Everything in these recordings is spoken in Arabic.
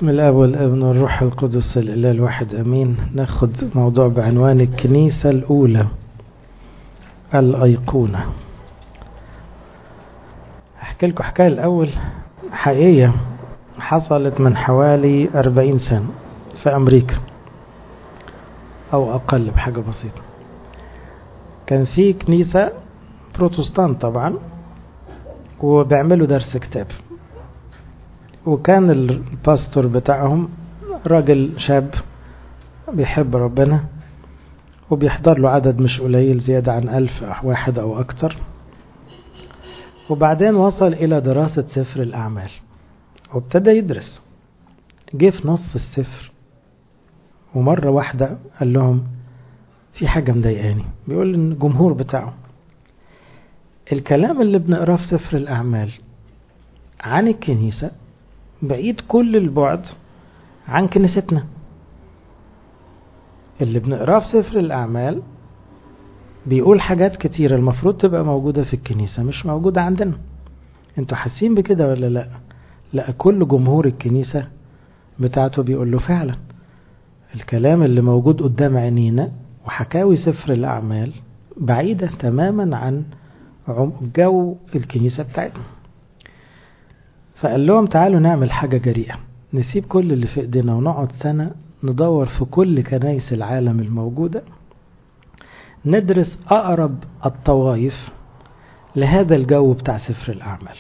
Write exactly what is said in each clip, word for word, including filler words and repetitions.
بسم الاب والابن والروح القدس الاله الواحد امين. ناخد موضوع بعنوان الكنيسة الاولى الايقونة. احكي لكم حكاية الاول حقيقية حصلت من حوالي أربعين سنة في امريكا او اقل بحاجة بسيطة. كان في كنيسة بروتستانت طبعا وبيعملوا درس كتاب، وكان الباستور بتاعهم راجل شاب بيحب ربنا وبيحضر له عدد مش قليل زيادة عن ألف واحد أو أكتر. وبعدين وصل إلى دراسة سفر الأعمال وابتدى يدرس. جه في نص السفر ومرة واحدة قال لهم في حاجة مضايقاني. بيقول الجمهور بتاعه الكلام اللي بنقراه في سفر الأعمال عن الكنيسة بعيد كل البعد عن كنيستنا. اللي بنقراه في سفر الأعمال بيقول حاجات كتيرة المفروض تبقى موجودة في الكنيسة مش موجودة عندنا. انتوا حاسين بكده ولا لا؟ لا، كل جمهور الكنيسة بتاعته بيقول له فعلا الكلام اللي موجود قدام عينينا وحكاوي سفر الأعمال بعيدة تماما عن جو الكنيسة بتاعتنا. فقال لهم تعالوا نعمل حاجة جريئة، نسيب كل اللي في ايدينا ونقعد سنة ندور في كل كنايس العالم الموجودة، ندرس أقرب الطوائف لهذا الجو بتاع سفر الأعمال.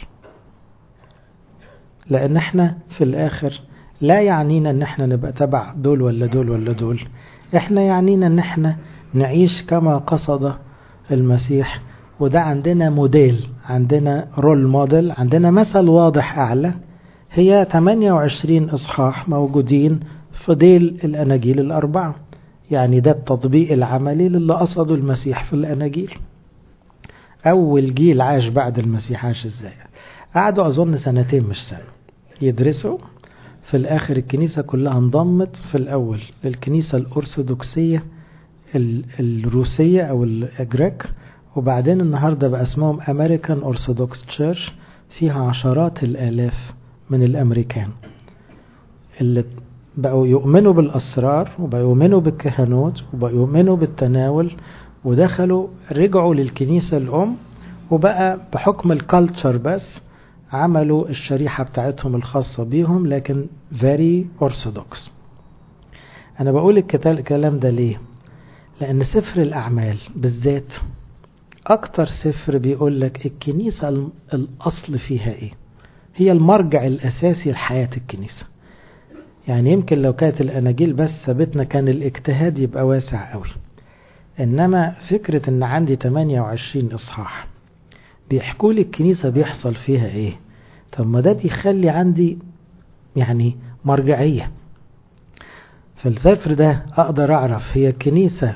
لأن احنا في الآخر لا يعنينا ان احنا نبقى تبع دول ولا دول ولا دول، احنا يعنينا ان احنا نعيش كما قصد المسيح. وده عندنا موديل، عندنا رول موديل، عندنا مثل واضح أعلى. هي ثمانية وعشرين إصحاح موجودين في ديل الأناجيل الأربعة، يعني ده التطبيق العملي للي قصده المسيح في الأناجيل. أول جيل عاش بعد المسيح عاش إزاي؟ قعدوا أظن سنتين مش سنة يدرسوا. في الآخر الكنيسة كلها انضمت في الأول للكنيسة الأرثوذكسية الروسية أو الأجريك، وبعدين النهاردة بقى اسمهم أمريكان أرثوذكس تشيرش. فيها عشرات الآلاف من الأمريكان اللي بقوا يؤمنوا بالأسرار وبقوا يؤمنوا بالكهنوت وبقوا يؤمنوا بالتناول، ودخلوا رجعوا للكنيسة الأم، وبقى بحكم الكالتشر بس عملوا الشريحة بتاعتهم الخاصة بيهم، لكن very orthodox. أنا بقول الكلام ده ليه؟ لأن سفر الأعمال بالذات أكتر سفر بيقول لك الكنيسة الأصل فيها إيه، هي المرجع الأساسي لحياة الكنيسة. يعني يمكن لو كانت الأناجيل بس ثبتنا كان الاجتهاد يبقى واسع قوي، إنما فكرة إن عندي ثمانية وعشرين إصحاح بيحكوا لي الكنيسة بيحصل فيها إيه، طب ما ده بيخلي عندي يعني مرجعية. في السفر ده أقدر أعرف هي الكنيسة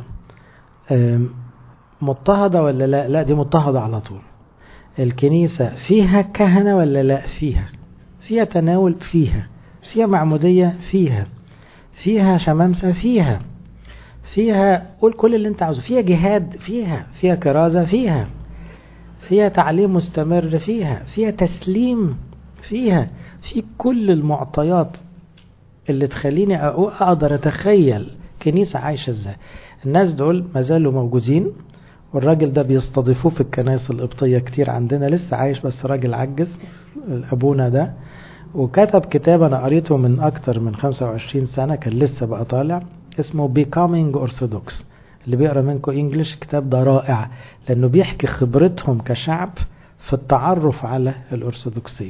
مضطهدة ولا لا. لا، دي مضطهدة على طول. الكنيسة فيها كهنة ولا لا؟ فيها. فيها تناول؟ فيها. فيها معمودية؟ فيها. فيها شمامسة؟ فيها. فيها قول كل اللي انت عاوزه. فيها جهاد؟ فيها. فيها كرازة؟ فيها. فيها تعليم مستمر؟ فيها. فيها تسليم؟ فيها. في كل المعطيات اللي تخليني أقدر أتخيل كنيسة عايشة ازاي. الناس دول ما زالوا موجودين، والراجل ده بيستضيفوه في الكنائس القبطية كتير عندنا، لسه عايش بس راجل عجز أبونا ده. وكتب كتاب أنا قريته من أكتر من خمسة وعشرين سنة، كان لسه بقى طالع، اسمه Becoming Orthodox. اللي بيقرأ منكم إنجليش الكتاب ده رائع، لأنه بيحكي خبرتهم كشعب في التعرف على الأرثوذكسية.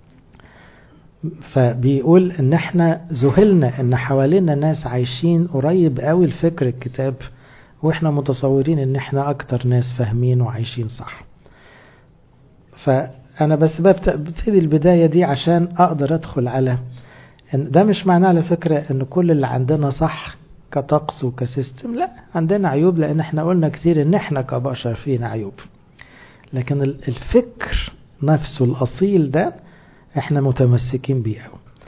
فبيقول ان احنا ذهلنا ان حوالينا ناس عايشين قريب قوي لفكر الكتاب، واحنا متصورين ان احنا اكتر ناس فاهمين وعايشين صح. فانا بس ببتدي البداية دي عشان اقدر ادخل على ان ده مش معناه على فكرة ان كل اللي عندنا صح كطقس وكسيستم. لا، عندنا عيوب، لان احنا قلنا كتير ان احنا كبشر فينا عيوب، لكن الفكر نفسه الاصيل ده احنا متمسكين بيه.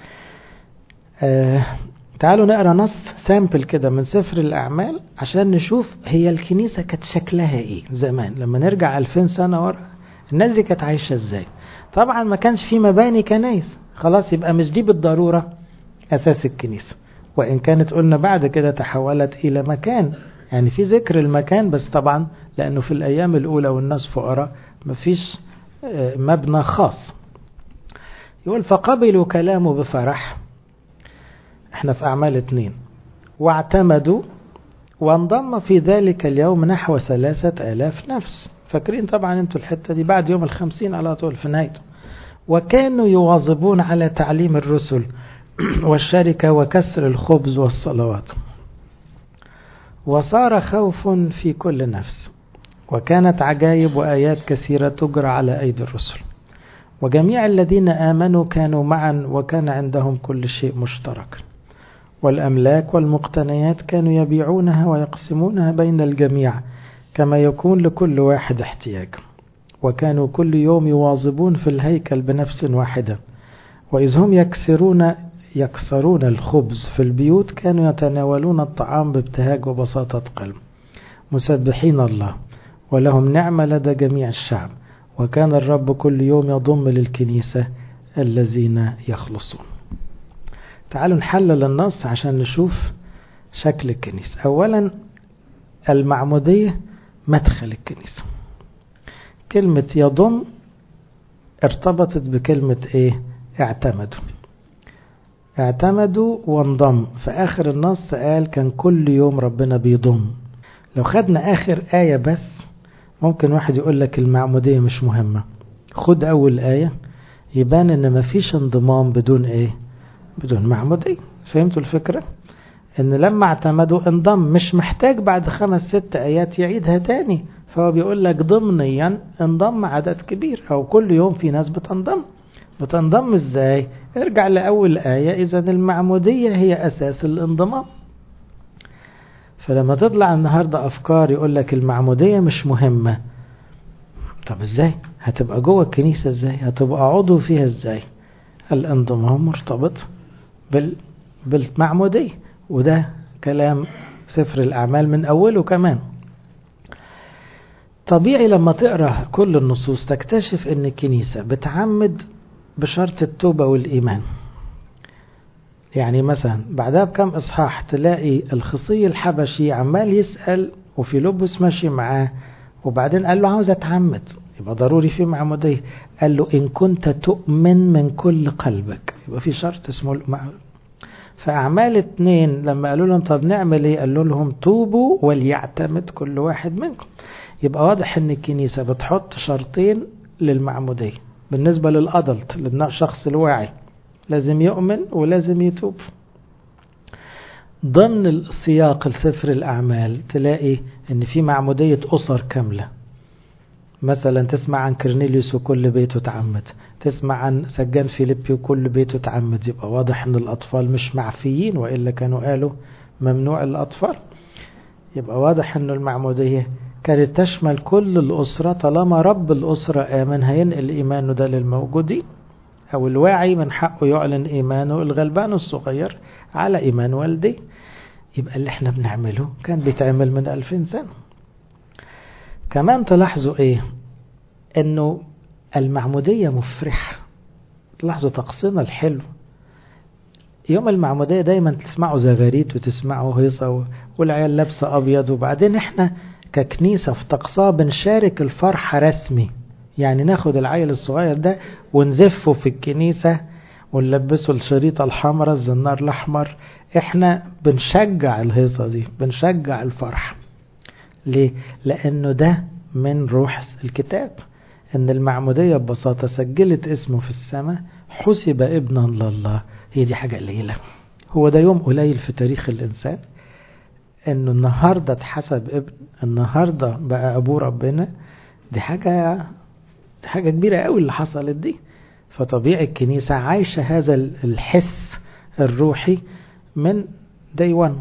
آه تعالوا نقرأ نص سامبل كده من سفر الأعمال عشان نشوف هي الكنيسة كانت شكلها ايه زمان. لما نرجع ألفين سنة ورا الناس دي كانت عايشة ازاي؟ طبعا ما كانش في مباني كنايس، خلاص يبقى مش دي بالضرورة أساس الكنيسة، وإن كانت قلنا بعد كده تحولت إلى مكان، يعني في ذكر المكان، بس طبعا لأنه في الأيام الأولى والناس فقراء مفيش مبنى خاص. يقول فقبلوا كلامه بفرح، احنا في أعمال اتنين، واعتمدوا، وانضم في ذلك اليوم نحو ثلاثة آلاف نفس. فاكرين طبعا انتوا الحتة دي بعد يوم الخمسين على طول في نهايته. وكانوا يواظبون على تعليم الرسل والشركة وكسر الخبز والصلوات، وصار خوف في كل نفس، وكانت عجائب وآيات كثيرة تجرى على أيدي الرسل، وجميع الذين آمنوا كانوا معا، وكان عندهم كل شيء مشترك، والأملاك والمقتنيات كانوا يبيعونها ويقسمونها بين الجميع كما يكون لكل واحد احتياج. وكانوا كل يوم يواظبون في الهيكل بنفس واحدة، وإذ هم يكسرون يكسرون الخبز في البيوت كانوا يتناولون الطعام بابتهاج وبساطة قلب، مسبحين الله، ولهم نعمة لدى جميع الشعب. وكان الرب كل يوم يضم للكنيسة الذين يخلصون. تعالوا نحلل النص عشان نشوف شكل الكنيسة. أولا المعمودية مدخل الكنيسة. كلمة يضم ارتبطت بكلمة ايه؟ اعتمدوا. اعتمدوا وانضم. في آخر النص قال كان كل يوم ربنا بيضم. لو خدنا آخر آية بس ممكن واحد يقول لك المعمودية مش مهمة. خد أول آية يبان ان مفيش انضمام بدون ايه؟ بدون معمودية. فهمتوا الفكرة؟ ان لما اعتمدوا انضم، مش محتاج بعد خمس ست آيات يعيدها تاني. فهو بيقول لك ضمنيا انضم عدد كبير، او كل يوم في ناس بتنضم. بتنضم ازاي؟ ارجع لأول آية. اذا المعمودية هي اساس الانضمام. فلما تطلع النهاردة افكار يقول لك المعمودية مش مهمة، طب ازاي هتبقى جوه الكنيسة؟ ازاي هتبقى عضو فيها؟ ازاي؟ الانضمام مرتبط بال... بالمعمودية، وده كلام سفر الأعمال من أوله كمان. طبيعي لما تقرأ كل النصوص تكتشف ان الكنيسة بتعمد بشرط التوبة والإيمان. يعني مثلا بعدها بكم إصحاح تلاقي الخصي الحبشي عمال يسأل وفيلبس ماشي معاه، وبعدين قال له عاوز أتعمد، يبقى ضروري في معمودية. قال له إن كنت تؤمن من كل قلبك، يبقى في شرط اسمه المعمودية. فأعمال اتنين لما قالوا لهم طب نعمل ايه؟ قالوا لهم توبوا وليعتمد كل واحد منكم. يبقى واضح ان الكنيسة بتحط شرطين للمعمودية. بالنسبة للأدلت، للشخص الواعي، لازم يؤمن ولازم يتوب. ضمن السياق السفر الأعمال تلاقي ان في معمودية أسر كاملة. مثلا تسمع عن كرنيليوس وكل بيته تعمد، تسمع عن سجان فيليبي وكل بيته تعمد. يبقى واضح ان الأطفال مش معفيين، وإلا كانوا قالوا ممنوع الأطفال. يبقى واضح ان المعمودية كانت تشمل كل الأسرة، طالما رب الأسرة آمن هينقل إيمانه ده للموجودين، أو الواعي من حقه يعلن إيمانه الغلبان الصغير على إيمان والديه. يبقى اللي احنا بنعمله كان بيتعمل من ألفين سنة. كمان تلاحظوا ايه؟ انه المعمودية مفرحة. تلاحظوا طقسنا الحلو. يوم المعمودية دايما تسمعوا زغاريت وتسمعوا هيصة والعيال لابسة أبيض، وبعدين احنا ككنيسة في طقسها بنشارك الفرحة رسمي. يعني ناخد العيل الصغير ده ونزفه في الكنيسة ونلبسه الشريطة الحمراء الزنار الأحمر. احنا بنشجع الهيصة دي، بنشجع الفرح. ليه؟ لأنه ده من روح الكتاب، ان المعمودية ببساطة سجلت اسمه في السماء، حسب ابنا لله. هي دي حاجة قليلة. هو ده يوم قليل في تاريخ الإنسان، انه النهاردة اتحسب ابن، النهاردة بقى أبوه ربنا. دي حاجة دي حاجة كبيرة قوي اللي حصلت دي. فطبيعي الكنيسة عايشة هذا الحس الروحي من day one.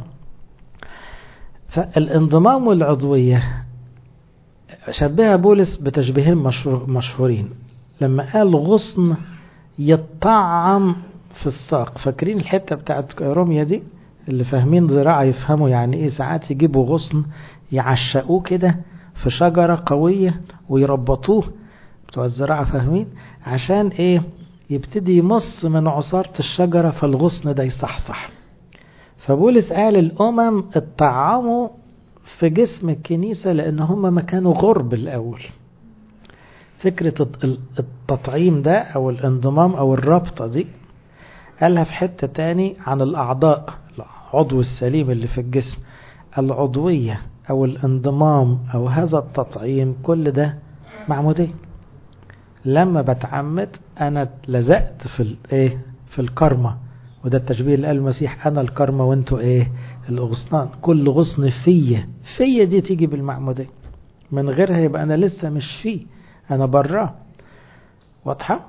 فالانضمام والعضوية شبهها بولس بتشبيهين مشهورين لما قال غصن يطعم في الساق. فاكرين الحتة بتاعت روميا دي؟ اللي فاهمين زراعة يفهموا يعني ايه. ساعات يجيبوا غصن يعشقوه كده في شجرة قوية ويربطوه، بتوع الزراعة فاهمين، عشان ايه؟ يبتدي يمص من عصارة الشجرة فالغصن ده يصحصح. فبولس قال الأمم اتطعموا في جسم الكنيسة لأن هم ما كانوا غرب الأول. فكرة التطعيم ده أو الانضمام أو الرابطة دي قالها في حتة تاني عن الأعضاء، العضو السليم اللي في الجسم، العضوية أو الانضمام أو هذا التطعيم كل ده معمودية. لما بتعمد أنا لزقت في الايه في الكرمة، وده التشبيه اللي قال المسيح أنا الكرمة وانتوا ايه الغصنان. كل غصن فيا فيا دي تيجي بالمعمودية، من غيرها يبقى أنا لسه مش فيه، أنا براه. واضحة؟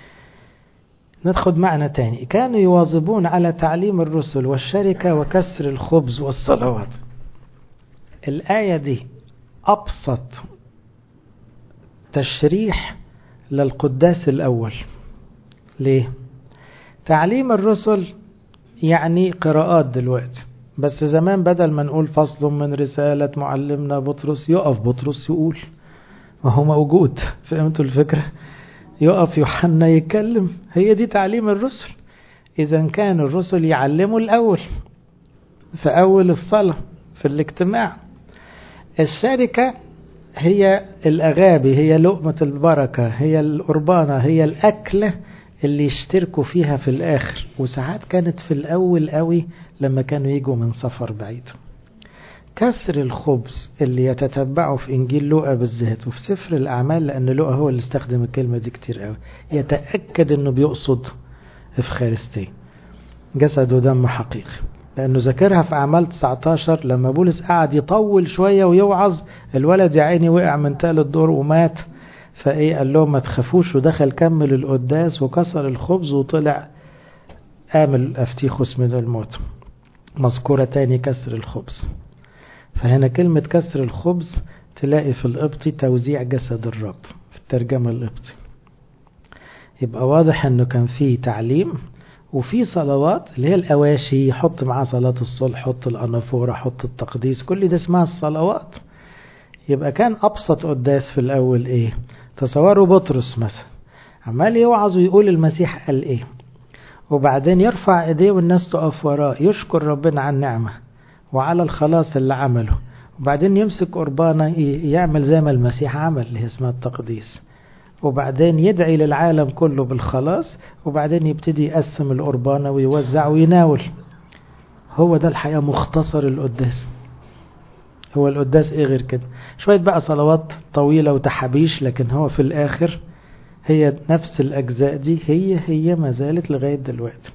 ندخل معنى تاني. كانوا يواظبون على تعليم الرسل والشركة وكسر الخبز والصلوات. الآية دي أبسط تشريح للقداس الأول. ليه؟ تعليم الرسل يعني قراءات دلوقتي، بس زمان بدل ما نقول فصل من رسالة معلمنا بطرس يقف بطرس يقول، وهو موجود. فهمتوا الفكرة؟ يقف يوحنا يتكلم. هي دي تعليم الرسل. إذا كان الرسل يعلموا الأول في أول الصلاة في الاجتماع. الشركة هي الأغابي، هي لقمة البركة، هي القربانة، هي الأكلة اللي يشتركوا فيها في الآخر. وساعات كانت في الأول قوي لما كانوا يجوا من سفر بعيد. كسر الخبز اللي يتتبعوا في إنجيل لوقا بالذات وفي سفر الأعمال، لأن لوقا هو اللي استخدم الكلمة دي كتير قوي، يتأكد أنه بيقصد إفخارستية، جسد ودم حقيقي، لأنه ذكرها في أعمال تسعة عشر لما بولس قعد يطول شوية ويوعظ. الولد يا عيني وقع من ثالث دور ومات، فإيه قال لهم ما تخافوش، ودخل كمل القداس وكسر الخبز وطلع آمل أفتيخوس من الموت. مذكورة تاني كسر الخبز. فهنا كلمة كسر الخبز تلاقي في القبطي توزيع جسد الرب في الترجمة القبطي. يبقى واضح أنه كان فيه تعليم وفي صلوات اللي هي الأواشي، حط معاه صلاة الصلح، حط الأنافورة، حط التقديس، كل ده اسمها الصلوات. يبقى كان أبسط قداس في الأول إيه؟ تصوروا بطرس مثلا عمال يوعظ ويقول المسيح قال إيه، وبعدين يرفع إيديه والناس تقف وراه يشكر ربنا على النعمة وعلى الخلاص اللي عمله، وبعدين يمسك قربانة يعمل زي ما المسيح عمل اللي اسمها التقديس، وبعدين يدعي للعالم كله بالخلاص، وبعدين يبتدي يقسم القربانة ويوزع ويناول. هو ده الحقيقة مختصر القداس. هو القداس ايه غير كده؟ شوية بقى صلوات طويلة وتحابيش، لكن هو في الآخر هي نفس الأجزاء دي هي هي ما زالت لغاية دلوقتي.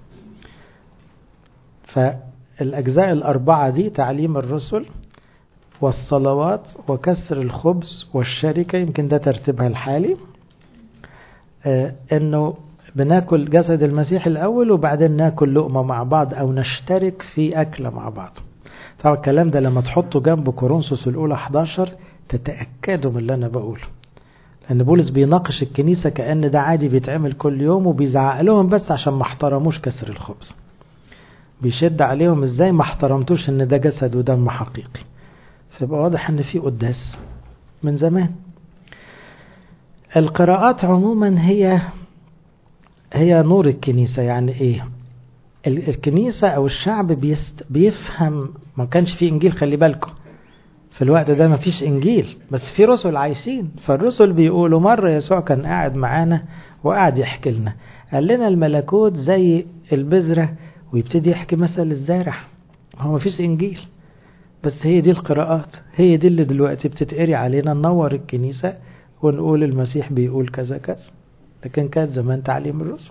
فالأجزاء الأربعة دي تعليم الرسل والصلوات وكسر الخبز والشركة، يمكن ده ترتيبها الحالي. آه انه بناكل جسد المسيح الأول وبعدين ناكل لقمة مع بعض أو نشترك في أكلة مع بعض. طبعا الكلام ده لما تحطه جنب كورنثوس الأولى أحد عشر تتأكدوا من اللي أنا بقوله، لأن بولس بيناقش الكنيسة كأن ده عادي بيتعمل كل يوم، وبيزعق لهم بس عشان ما احترموش كسر الخبز. بيشد عليهم ازاي ما احترمتوش ان ده جسد ودم حقيقي. فيبقى واضح ان في قداس من زمان. القراءات عموما هي هي نور الكنيسة. يعني ايه؟ الكنيسة او الشعب بيست بيفهم. ما كانش في انجيل، خلي بالكم في الوقت ده ما فيش انجيل، بس في رسل عايشين. فالرسل بيقولوا مرة يسوع كان قاعد معانا وقاعد يحكي لنا، قال لنا الملكوت زي البذرة، ويبتدي يحكي مثل الزارع. هو ما فيش انجيل، بس هي دي القراءات، هي دي اللي دلوقتي بتتقري علينا ننور الكنيسة ونقول المسيح بيقول كذا كذا. لكن كانت زمان تعليم الرسل.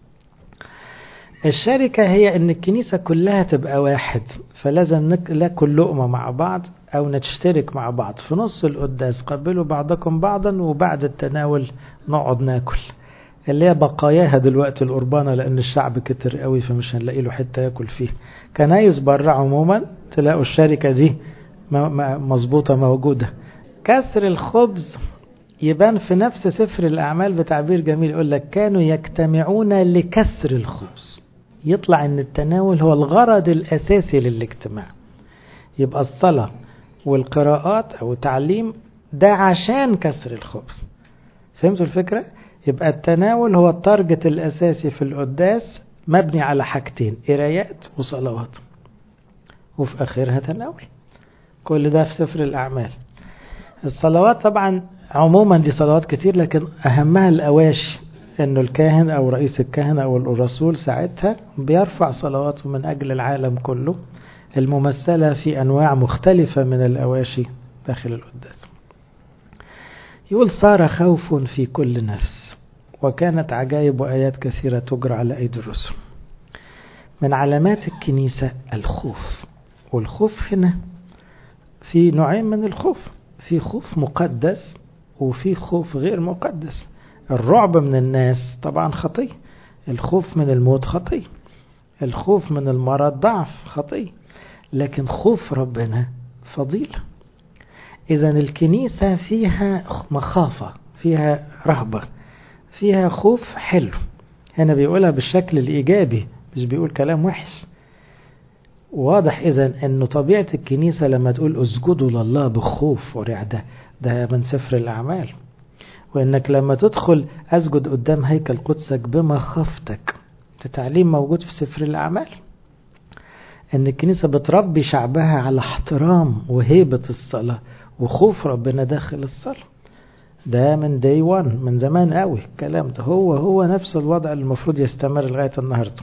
الشركة هي ان الكنيسة كلها تبقى واحد، فلازم ناكل لقمة مع بعض او نشترك مع بعض في نص القداس. قبلوا بعضكم بعضا، وبعد التناول نقعد ناكل اللي هي بقاياها دلوقتي القربانة، لان الشعب كتر قوي فمش هنلاقي له حتة ياكل فيه. كنايس بره عموما تلاقوا الشركة دي مظبوطة موجودة. كسر الخبز يبان في نفس سفر الأعمال بتعبير جميل، يقول لك كانوا يجتمعون لكسر الخبز. يطلع ان التناول هو الغرض الأساسي للاجتماع. يبقى الصلاة والقراءات أو تعليم ده عشان كسر الخبز. فهمتوا الفكرة؟ يبقى التناول هو التارجت الأساسي في القداس، مبني على حاجتين، قرايات وصلوات، وفي آخرها تناول. كل ده في سفر الأعمال. الصلوات طبعا عموما دي صلوات كتير، لكن أهمها الأواشي، إنه الكاهن أو رئيس الكهنة أو الرسول ساعتها بيرفع صلواته من أجل العالم كله، الممثلة في أنواع مختلفة من الأواشي داخل القداس. يقول صار خوف في كل نفس، وكانت عجائب وآيات كثيرة تجرى على أيدي الرسل. من علامات الكنيسة الخوف، والخوف هنا في نوعين من الخوف، في خوف مقدس وفي خوف غير مقدس. الرعب من الناس طبعا خطية، الخوف من الموت خطية، الخوف من المرض ضعف خطية، لكن خوف ربنا فضيلة. إذا الكنيسة فيها مخافة، فيها رهبة، فيها خوف حلو. هنا بيقولها بالشكل الإيجابي، مش بيقول كلام وحش. واضح إذن أنه طبيعة الكنيسة لما تقول اسجدوا لله بخوف ورعدة، ده من سفر الأعمال. وإنك لما تدخل أسجد قدام هيكل قدسك بمخافتك، ده تعليم موجود في سفر الأعمال. أن الكنيسة بتربي شعبها على احترام وهيبة الصلاة وخوف ربنا داخل الصلاة. ده من داي وان، من زمان قوي الكلام ده، هو هو نفس الوضع اللي المفروض يستمر لغاية النهاردة.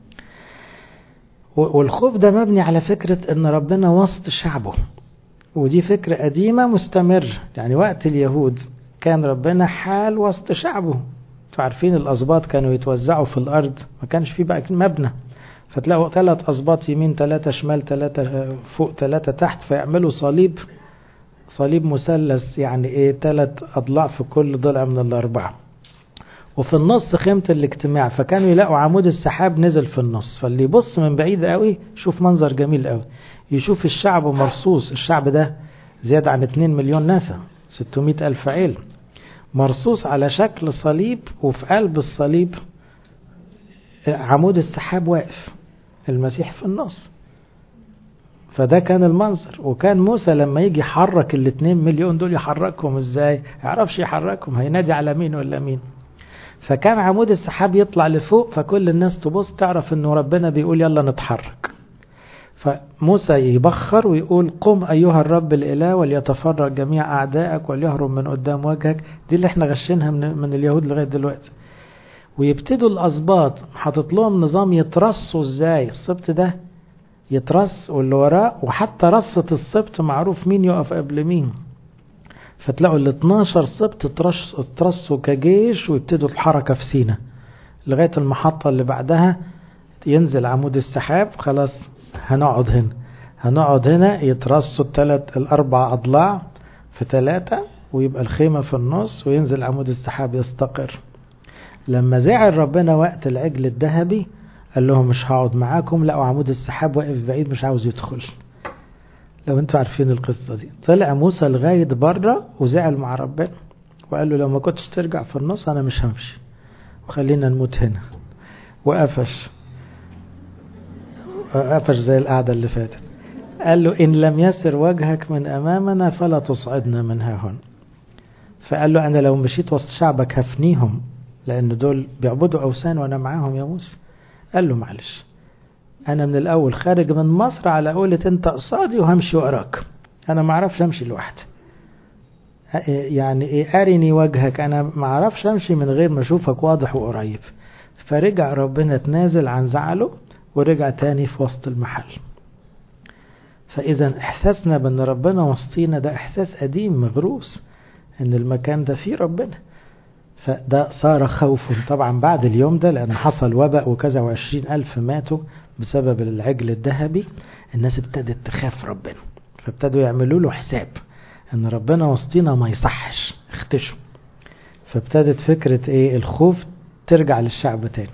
والخوف ده مبني على فكرة ان ربنا وسط شعبه، ودي فكرة قديمة مستمر. يعني وقت اليهود كان ربنا حال وسط شعبه. عارفين الأسباط كانوا يتوزعوا في الأرض، ما كانش فيه بقى مبنى، فتلاقوا ثلاث أسباط يمين، ثلاثة شمال، ثلاثة فوق، ثلاثة تحت، فيعملوا صليب، صليب مثلث، يعني ايه، ثلاث أضلاع في كل ضلع من الأربعة، وفي النص خيمة الاجتماع. فكانوا يلاقوا عمود السحاب نزل في النص، فاللي يبص من بعيد قوي يشوف منظر جميل قوي، يشوف الشعب مرصوص. الشعب ده زيادة عن اتنين مليون نسمة، ستمائة ألف عيل، مرصوص على شكل صليب، وفي قلب الصليب عمود السحاب واقف، المسيح في النص. فده كان المنظر. وكان موسى لما يجي يحرك الاتنين مليون دول يحركهم ازاي؟ يعرفش يحركهم، هينادي على مين ولا مين. فكان عمود السحاب يطلع لفوق، فكل الناس تبص تعرف انه ربنا بيقول يلا نتحرك. فموسى يبخر ويقول قم أيها الرب الإله وليتفرق جميع أعدائك وليهرب من قدام وجهك. دي اللي احنا غشينها من, من اليهود لغاية دلوقتي. ويبتدوا الأسباط حاطط لهم نظام يترصوا ازاي. السبت ده يترص واللي وراه، وحتى رصة السبت معروف مين يقف قبل مين. فتلاقوا ال اتناشر سبت ترصوا كجيش، ويبتدوا الحركة في سينا لغاية المحطة اللي بعدها ينزل عمود السحاب. خلاص هنقعد هنا، هنقعد هنا، يترصوا الثلاث الأربع أضلاع في ثلاثة، ويبقى الخيمة في النص، وينزل عمود السحاب يستقر. لما زعل ربنا وقت العجل الذهبي قال لهم مش هقعد معاكم، لقوا عمود السحاب واقف بعيد مش عاوز يدخل. لو انتوا عارفين القصة دي، طلع موسى لغاية بره وزعل مع ربنا وقال له لو ما كنتش ترجع في النص انا مش همشي، وخلينا نموت هنا. وقفش قفش زي القعدة اللي فاتت. قال له إن لم يسر وجهك من أمامنا فلا تصعدنا من ها هنا. فقال له أنا لو مشيت وسط شعبك هفنيهم، لأن دول بيعبدوا أوثان وأنا معاهم يا موسى. قال له معلش، أنا من الأول خارج من مصر على قولة أنت قصادي وهمشي وراك، أنا ما أعرفش أمشي لوحدي. يعني إيه أرني وجهك، أنا ما أعرفش أمشي من غير ما أشوفك واضح وقريب. فرجع ربنا تنازل عن زعله ورجع تاني في وسط المحل. فإذا إحساسنا بأن ربنا وسطينا ده إحساس قديم مغروس، أن المكان ده فيه ربنا. فده صار خوف طبعا بعد اليوم ده، لأن حصل وباء وكذا وعشرين ألف ماتوا بسبب العجل الذهبي. الناس ابتدت تخاف ربنا، فابتدوا يعملوا له حساب أن ربنا وسطينا ما يصحش، اختشوا. فابتدت فكرة إيه الخوف ترجع للشعب تاني.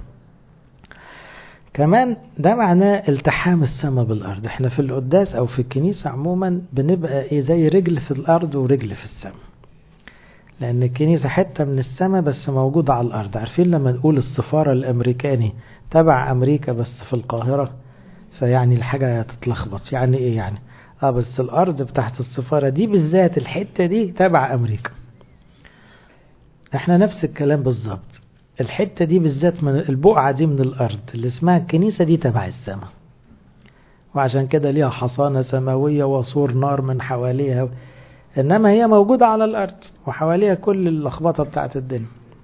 كمان ده معناه التحام السماء بالأرض. احنا في القداس أو في الكنيسة عموما بنبقى إيه زي رجل في الأرض ورجل في السماء، لأن الكنيسة حتة من السماء بس موجودة على الأرض. عارفين لما نقول السفارة الأمريكاني تبع أمريكا بس في القاهرة، فيعني الحاجة تتلخبط. يعني إيه يعني؟ آه بس الأرض بتاعت السفارة دي بالذات الحتة دي تبع أمريكا. احنا نفس الكلام بالظبط. الحتة دي بالذات من البقعة دي من الأرض اللي اسمها الكنيسة دي تبع السماء، وعشان كده ليها حصانة سماوية وسور نار من حواليها، إنما هي موجودة على الأرض وحواليها كل اللخبطة بتاعت الدنيا.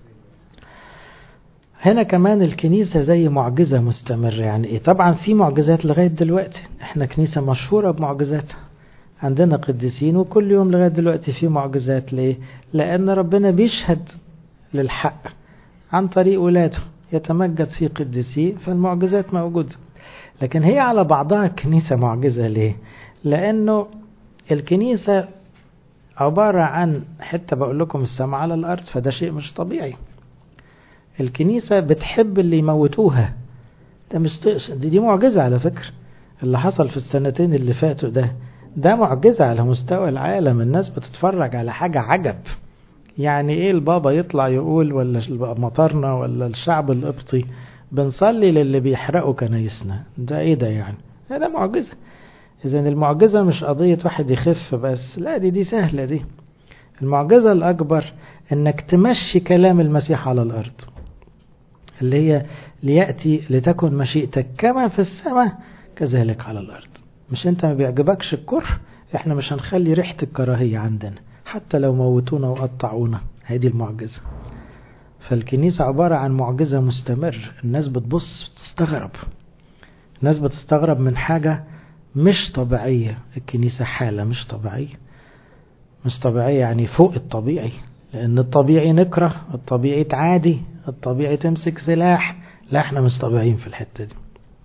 هنا كمان الكنيسة زي معجزة مستمرة. يعني إيه؟ طبعا في معجزات لغاية دلوقتي، احنا كنيسة مشهورة بمعجزاتها، عندنا قديسين وكل يوم لغاية دلوقتي في معجزات. ليه؟ لأن ربنا بيشهد للحق عن طريق ولاده، يتمجد في قديسين، فالمعجزات موجودة. لكن هي على بعضها كنيسة معجزة. ليه؟ لأنه الكنيسة عبارة عن حتة بقول لكم السماء على الأرض، فده شيء مش طبيعي. الكنيسة بتحب اللي يموتوها، ده مش دي, دي معجزة على فكرة. اللي حصل في السنتين اللي فاتوا ده ده معجزة على مستوى العالم. الناس بتتفرج على حاجة عجب. يعني ايه البابا يطلع يقول، ولا مطرنا، ولا الشعب القبطي بنصلي للي بيحرقوا كنايسنا؟ ده ايه ده يعني؟ ده معجزة. اذا المعجزة مش قضية واحد يخف بس، لا دي دي سهلة. دي المعجزة الأكبر انك تمشي كلام المسيح على الأرض، اللي هي ليأتي لتكن مشيئتك كما في السماء كذلك على الأرض. مش انت ما بيعجبكش الكره، احنا مش هنخلي ريحة الكراهية عندنا حتى لو موتونا وقطعونا. هذه المعجزة. فالكنيسة عبارة عن معجزة مستمر. الناس بتبص تستغرب، الناس بتستغرب من حاجة مش طبيعية. الكنيسة حالة مش طبيعية، مش طبيعية يعني فوق الطبيعي. لأن الطبيعي نكره، الطبيعي تعادي، الطبيعي تمسك سلاح. لا احنا مش طبيعيين في الحتة دي.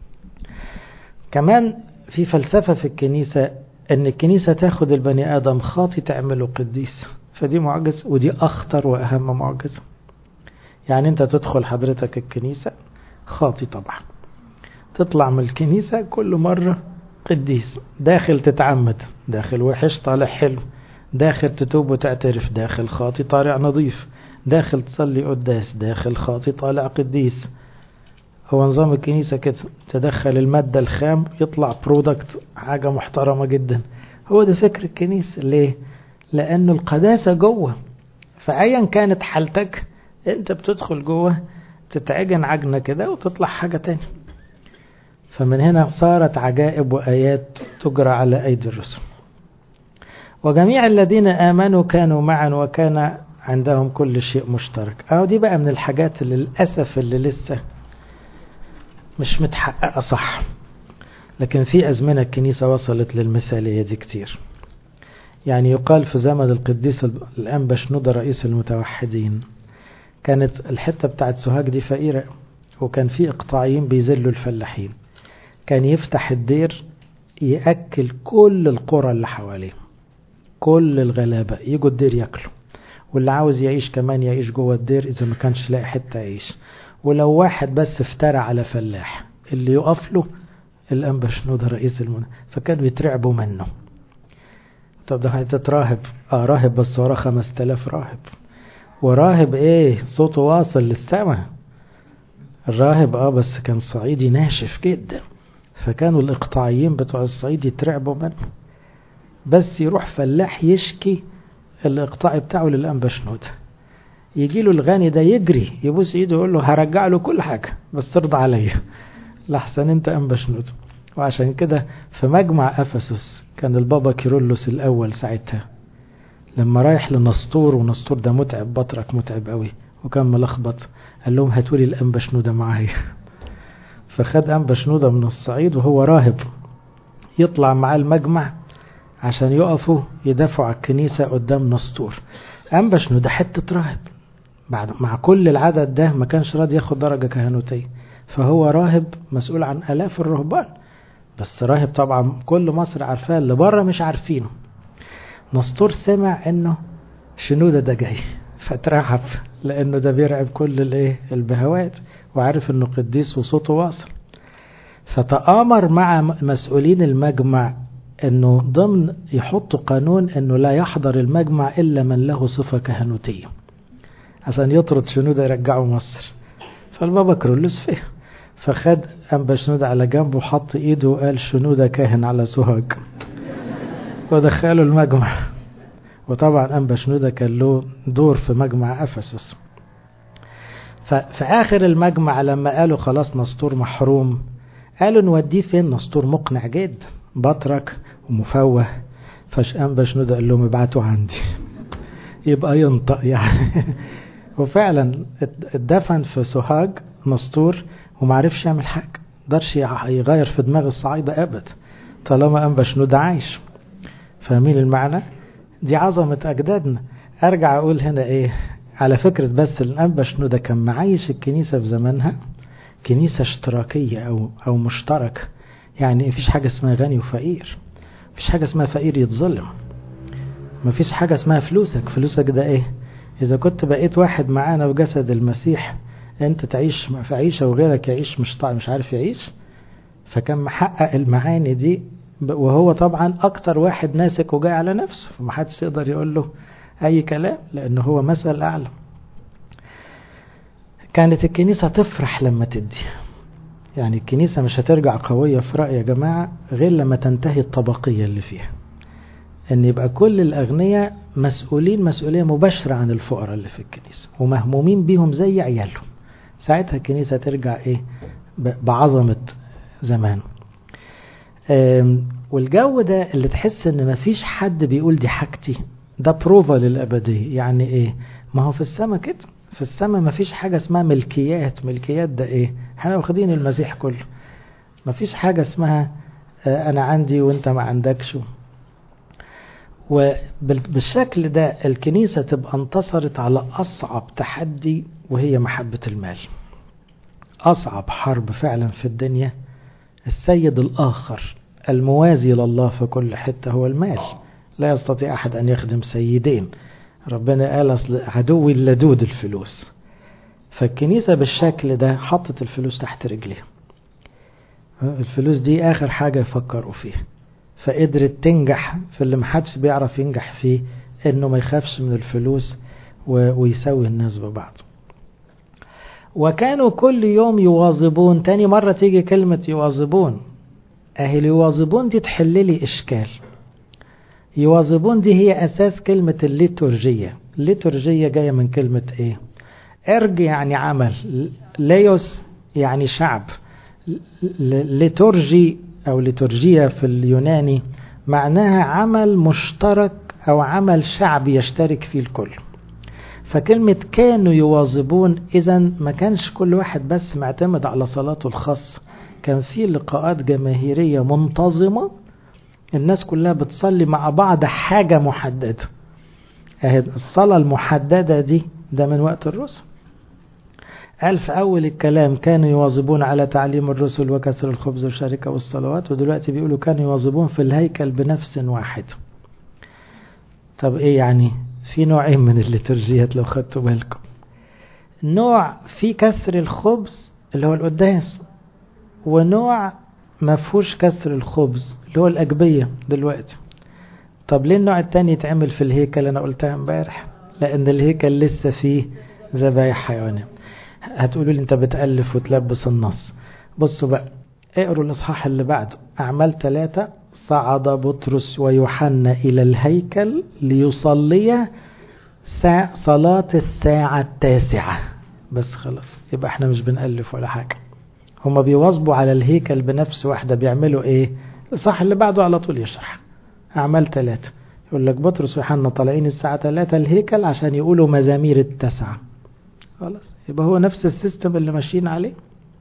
كمان في فلسفة في الكنيسة ان الكنيسة تاخد البني آدم خاطي تعمله قديس، فدي معجزة، ودي أخطر وأهم معجزة. يعني انت تدخل حضرتك الكنيسة خاطي طبعا، تطلع من الكنيسة كل مرة قديس. داخل تتعمد، داخل وحش طالع حلو، داخل تتوب وتعترف، داخل خاطي طالع نظيف، داخل تصلي قداس، داخل خاطي طالع قديس. هو نظام الكنيسة كده، تدخل المادة الخام يطلع برودكت حاجة محترمة جدا. هو ده فكر الكنيسة. ليه؟ لأن القداسة جوه، فأيا كانت حالتك انت بتدخل جوه تتعجن عجنة كده وتطلع حاجة تاني. فمن هنا صارت عجائب وآيات تجرى على أيدي الرسل. وجميع الذين آمنوا كانوا معا وكان عندهم كل شيء مشترك. أو دي بقى من الحاجات اللي للأسف اللي لسه مش متحققة صح، لكن في أزمنة الكنيسة وصلت للمثالية دي كتير. يعني يقال في زمن القديس الأنبا شنودة رئيس المتوحدين، كانت الحتة بتاعت سوهاج دي فقيرة، وكان في إقطاعيين بيذلوا الفلاحين. كان يفتح الدير يأكل كل القرى اللي حواليه، كل الغلابة يجوا الدير يأكلوا، واللي عاوز يعيش كمان يعيش جوه الدير إذا ما كانش لاقي حتة يعيش. ولو واحد بس افترى على فلاح اللي يقف له الأنبا شنودة رئيس المنى، فكانوا يترعبوا منه. طب ده هيتراهب؟ اه راهب، بس وراه خمس تلاف راهب. وراهب ايه؟ صوته واصل للسماء. الراهب اه بس كان صعيدي ناشف جدا، فكانوا الإقطاعيين بتوع الصعيد يترعبوا منه. بس يروح فلاح يشكي الإقطاعي بتاعه للأنبا شنودة، يجي له الغني ده يجري يبوس ايده يقول له هرجع له كل حاجة بس ترضى عليا لحسن انت أنبا شنودة. وعشان كده في مجمع أفسس كان البابا كيرلس الأول ساعتها لما رايح لنسطور، ونسطور ده متعب، بطرك متعب قوي وكان ملخبط، قال لهم هاتولي الأنبا شنودة معايا. فخد أنبا شنودة من الصعيد وهو راهب يطلع معاه المجمع عشان يقفوا يدافعوا على الكنيسة قدام نسطور. أنبا شنودة حتة راهب، بعد مع كل العدد ده ما كانش راضي ياخد درجة كهنوتية، فهو راهب مسؤول عن آلاف الرهبان، بس راهب طبعا كل مصر عارفاه، اللي بره مش عارفينه. نسطور سمع انه شنودة ده جاي فترحب، لانه ده بيرعب كل الايه البهوات، وعارف انه قديس وصوته واصل. فتآمر مع مسؤولين المجمع انه ضمن يحطوا قانون انه لا يحضر المجمع الا من له صفة كهنوتية عشان يطرد شنودة يرجعه مصر. فالبابا كيرلس فيه، فخد أنبا شنودة على جنبه وحط ايده وقال شنودة كاهن على سوهاج ودخله المجمع. وطبعا أنبا شنودة كان له دور في مجمع أفسس. ففي آخر المجمع لما قالوا خلاص نسطور محروم، قالوا نوديه فين؟ نسطور مقنع جدا، بطرك ومفوه. فأنبا شنودة قال لهم ابعتوا عندي يبقى ينطق يعني. وفعلا اتدفن في سوهاج نسطور ومعرفش يعمل حاجة، مقدرش يغير في دماغ الصعيدة أبدا طالما أنبا شنودة عايش. فاهمين المعنى؟ دي عظمة أجدادنا. أرجع أقول هنا إيه على فكرة، بس الأنبا شنودة كان معايش الكنيسة في زمانها كنيسة اشتراكية أو أو مشترك، يعني مفيش حاجة اسمها غني وفقير، مفيش حاجة اسمها فقير يتظلم، مفيش حاجة اسمها فلوسك. فلوسك ده إيه؟ إذا كنت بقيت واحد معانا وجسد المسيح أنت تعيش في عيشة وغيرك يعيش مش طيب مش عارف يعيش. فكان محقق المعاني دي، وهو طبعا أكتر واحد ناسك وجاي على نفسه، فمحدش يقدر يقول له أي كلام لأنه هو مثل أعلى. كانت الكنيسة تفرح لما تدي، يعني الكنيسة مش هترجع قوية في رأي يا جماعة غير لما تنتهي الطبقية اللي فيها، ان يبقى كل الأغنياء مسؤولين مسؤولية مباشرة عن الفقراء اللي في الكنيسة ومهمومين بيهم زي عيالهم. ساعتها الكنيسة ترجع ايه بعظمة زمان. والجو ده اللي تحس ان مفيش حد بيقول دي حاجتي، ده بروفا للأبدية. يعني ايه؟ ما هو في السماء كده، في السماء مفيش حاجة اسمها ملكيات. ملكيات ده ايه؟ احنا واخدين المسيح كله، مفيش حاجة اسمها انا عندي وانت ما عندكش. وبالشكل ده الكنيسة تبقى انتصرت على أصعب تحدي وهي محبة المال. أصعب حرب فعلا في الدنيا السيد الآخر الموازي لله في كل حتة هو المال. لا يستطيع أحد أن يخدم سيدين. ربنا قال أصل عدوي اللدود الفلوس. فالكنيسة بالشكل ده حطت الفلوس تحت رجليها. الفلوس دي آخر حاجة يفكروا فيها، فقدرت تنجح في اللي محدش بيعرف ينجح فيه، انه ما يخافش من الفلوس ويسوي الناس ببعض. وكانوا كل يوم يواظبون. تاني مرة تيجي كلمة يواظبون، اهي يواظبون دي تحل لي اشكال. يواظبون دي هي اساس كلمة الليتورجية. الليتورجية جاية من كلمة ايه؟ ارج يعني عمل، ليوس يعني شعب، ليتورجي أو ليتورجيا في اليوناني معناها عمل مشترك أو عمل شعبي يشترك فيه الكل. فكلمة كانوا يواظبون إذن ما كانش كل واحد بس معتمد على صلاته الخاصة، كان في لقاءات جماهيرية منتظمة الناس كلها بتصلي مع بعض حاجة محددة. الصلاة المحددة دي ده من وقت الرسل. قال في أول الكلام كانوا يواظبون على تعليم الرسل وكسر الخبز والشركة والصلوات، ودلوقتي بيقولوا كانوا يواظبون في الهيكل بنفس واحد. طب إيه يعني؟ في نوعين من الليتورجيات لو خدتوا بالكم. نوع في كسر الخبز اللي هو القداس، ونوع ما فيهوش كسر الخبز اللي هو الأجبية دلوقتي. طب ليه النوع التاني يتعمل في الهيكل؟ أنا قلتها امبارح لأن الهيكل لسه فيه ذبايح حيوانية. هتقولوا لي انت بتألف وتلبس النص. بصوا بقى اقروا الاصحاح اللي بعده، اعمال ثلاثة. صعد بطرس ويوحنا الى الهيكل ليصلي صلاة الساعة التاسعة. بس خلاص يبقى احنا مش بنألف ولا حاجة. هما بيواظبوا على الهيكل بنفس واحدة. بيعملوا ايه؟ الصح اللي بعده على طول يشرح. اعمال ثلاثة يقول لك بطرس ويوحنا طالعين الساعة ثلاثة الهيكل عشان يقولوا مزامير التسعة. خلاص يبقى هو نفس السيستم اللي ماشيين عليه.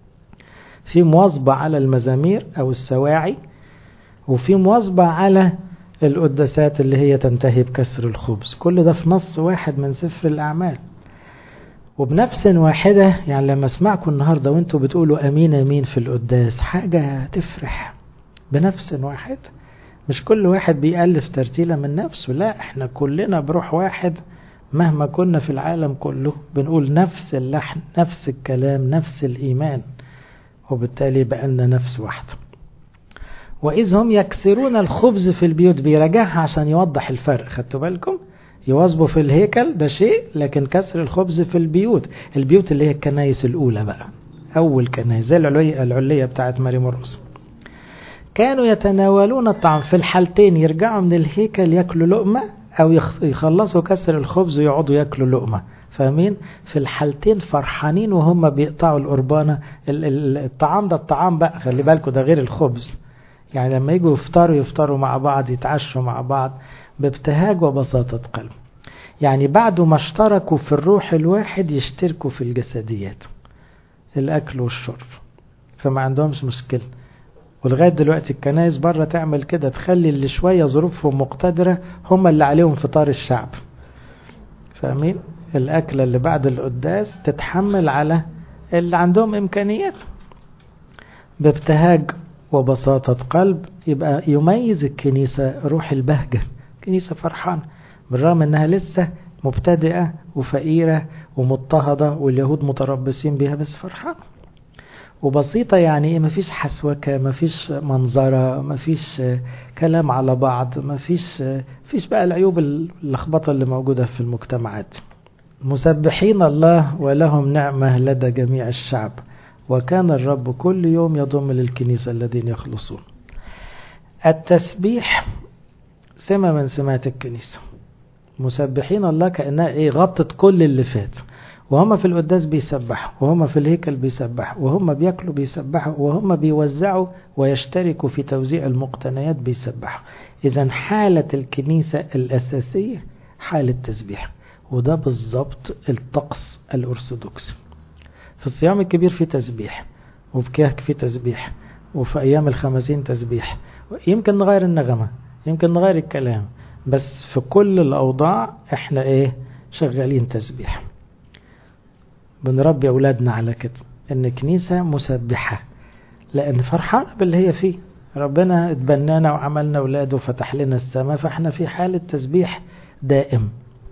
في مواظبة على المزامير أو السواعي، وفي مواظبة على القداسات اللي هي تنتهي بكسر الخبز. كل ده في نص واحد من سفر الأعمال وبنفس واحدة. يعني لما اسمعكم النهاردة وانتوا بتقولوا أمين أمين في القداس حاجة تفرح. بنفس واحد، مش كل واحد بيألف ترتيلة من نفسه، لا احنا كلنا بروح واحد مهما كنا في العالم كله بنقول نفس اللحن نفس الكلام نفس الإيمان، وبالتالي بقالنا نفس واحدة. وإذ هم يكسرون الخبز في البيوت، بيراجعها عشان يوضح الفرق. خدتوا بالكم؟ يواظبوا في الهيكل ده شيء، لكن كسر الخبز في البيوت. البيوت اللي هي الكنايس الأولى بقى، أول كنايس زي العلية, العلية بتاعت ماري مرقس. كانوا يتناولون الطعام في الحالتين، يرجعوا من الهيكل يأكلوا لقمة أو يخلصوا كسر الخبز ويقعدوا يأكلوا لقمة. فاهمين؟ في الحالتين فرحانين وهم بيقطعوا القربانة. الطعام ده الطعام بقى، خلي بالكوا ده غير الخبز. يعني لما يجوا يفطروا يفطروا مع بعض، يتعشوا مع بعض بابتهاج وبساطة قلب. يعني بعد ما اشتركوا في الروح الواحد يشتركوا في الجسديات، الأكل والشرب، فما عندهمش مشكلة. ولغاية دلوقتي الكنائس بره تعمل كده، تخلي اللي شوية ظروفهم مقتدرة هم اللي عليهم فطار الشعب. فاهمين؟ الأكلة اللي بعد القداس تتحمل على اللي عندهم إمكانيات بابتهاج وبساطة قلب. يبقى يميز الكنيسة روح البهجة، كنيسة فرحان بالرغم انها لسه مبتدئة وفقيرة ومضطهدة واليهود متربصين بها، بس فرحان وبسيطة. يعني ايه؟ مفيش حسوكة، مفيش منظرة، مفيش كلام على بعض، مفيش مفيش بقى العيوب اللخبطة اللي موجودة في المجتمعات. مسبحين الله ولهم نعمة لدى جميع الشعب، وكان الرب كل يوم يضم للكنيسة الذين يخلصون. التسبيح سمة من سمات الكنيسة. مسبحين الله كأنها ايه؟ غطت كل اللي فات، وهم في القداس بيسبحوا، وهم في الهيكل بيسبحوا، وهم بياكلوا بيسبحوا، وهم بيوزعوا ويشتركوا في توزيع المقتنيات بيسبحوا. إذا حالة الكنيسة الأساسية حالة تسبيح، وده بالضبط الطقس الأرثوذكسي. في الصيام الكبير في تسبيح، وفي كهك في تسبيح، وفي أيام الخمسين تسبيح. يمكن نغير النغمة، يمكن نغير الكلام، بس في كل الأوضاع احنا ايه؟ شغالين تسبيح. بنربي أولادنا على كده، ان كنيسة مسبحة، لأن فرحان باللي هي فيه. ربنا اتبنانا وعملنا أولاده وفتح لنا السماء، فاحنا في حالة تسبيح دائم.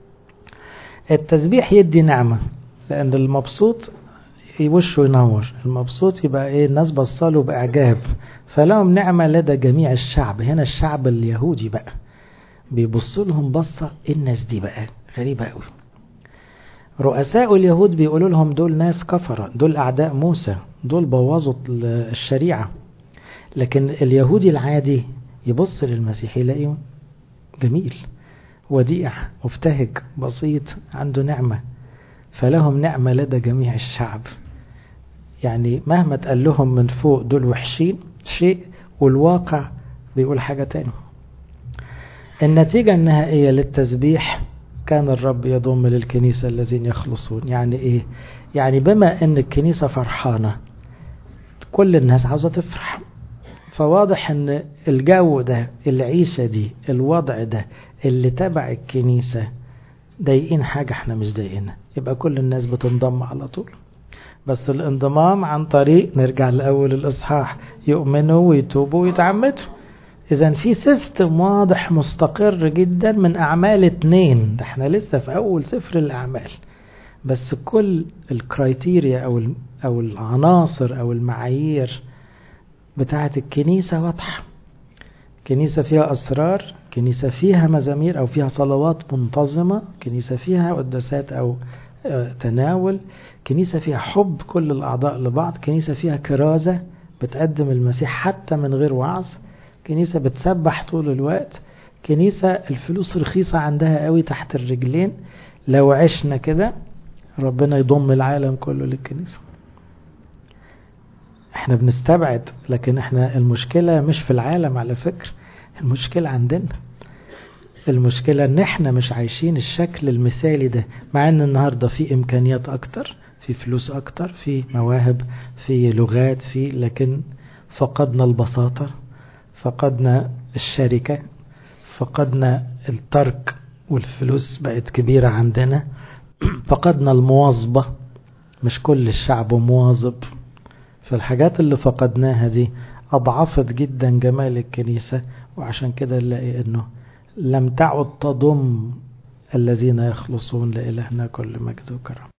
التسبيح يدي نعمة، لأن المبسوط وشه ينور، المبسوط يبقى ايه؟ الناس بصاله بإعجاب. فلهم نعمة لدى جميع الشعب. هنا الشعب اليهودي بقى بيبص لهم بصة، الناس دي بقى غريبة قوي. رؤساء اليهود بيقولوا لهم دول ناس كفرة، دول أعداء موسى، دول بوظوا الشريعة. لكن اليهودي العادي يبص للمسيح يلاقيه جميل، وديع، مبتهج، بسيط، عنده نعمة. فلهم نعمة لدى جميع الشعب. يعني مهما تقال لهم من فوق دول وحشين شيء، والواقع بيقول حاجة تاني. النتيجة النهائية للتسبيح كان الرب يضم للكنيسة الذين يخلصون. يعني ايه؟ يعني بما ان الكنيسة فرحانة كل الناس عاوزة تفرح. فواضح ان الجو ده، العيشة دي، الوضع ده اللي تبع الكنيسة ضايقين حاجة احنا مش ضايقينها، يبقى كل الناس بتنضم على طول. بس الانضمام عن طريق، نرجع لأول الإصحاح، يؤمنوا ويتوبوا ويتعمدوا. إذن في سيستم واضح مستقر جدا من أعمال اتنين. ده احنا لسه في أول سفر الأعمال، بس كل الكرايتيريا أو أو العناصر أو المعايير بتاعة الكنيسة واضحة. كنيسة فيها أسرار، كنيسة فيها مزامير أو فيها صلوات منتظمة، كنيسة فيها قداسات أو تناول، كنيسة فيها حب كل الأعضاء لبعض، كنيسة فيها كرازة بتقدم المسيح حتى من غير وعظ، كنيسة بتسبح طول الوقت، كنيسة الفلوس رخيصة عندها قوي تحت الرجلين. لو عشنا كده ربنا يضم العالم كله للكنيسة. احنا بنستبعد، لكن احنا المشكلة مش في العالم على فكرة، المشكلة عندنا. المشكلة ان احنا مش عايشين الشكل المثالي ده، مع ان النهاردة في امكانيات اكتر، في فلوس اكتر، في مواهب، في لغات، في لكن فقدنا البساطة، فقدنا الشركة، فقدنا الترك، والفلوس بقت كبيرة عندنا. فقدنا المواظبة، مش كل الشعب مواظب. فالحاجات اللي فقدناها دي أضعفت جدا جمال الكنيسة، وعشان كده نلاقي أنه لم تعد تضم الذين يخلصون. لإلهنا كل مجد وكرم.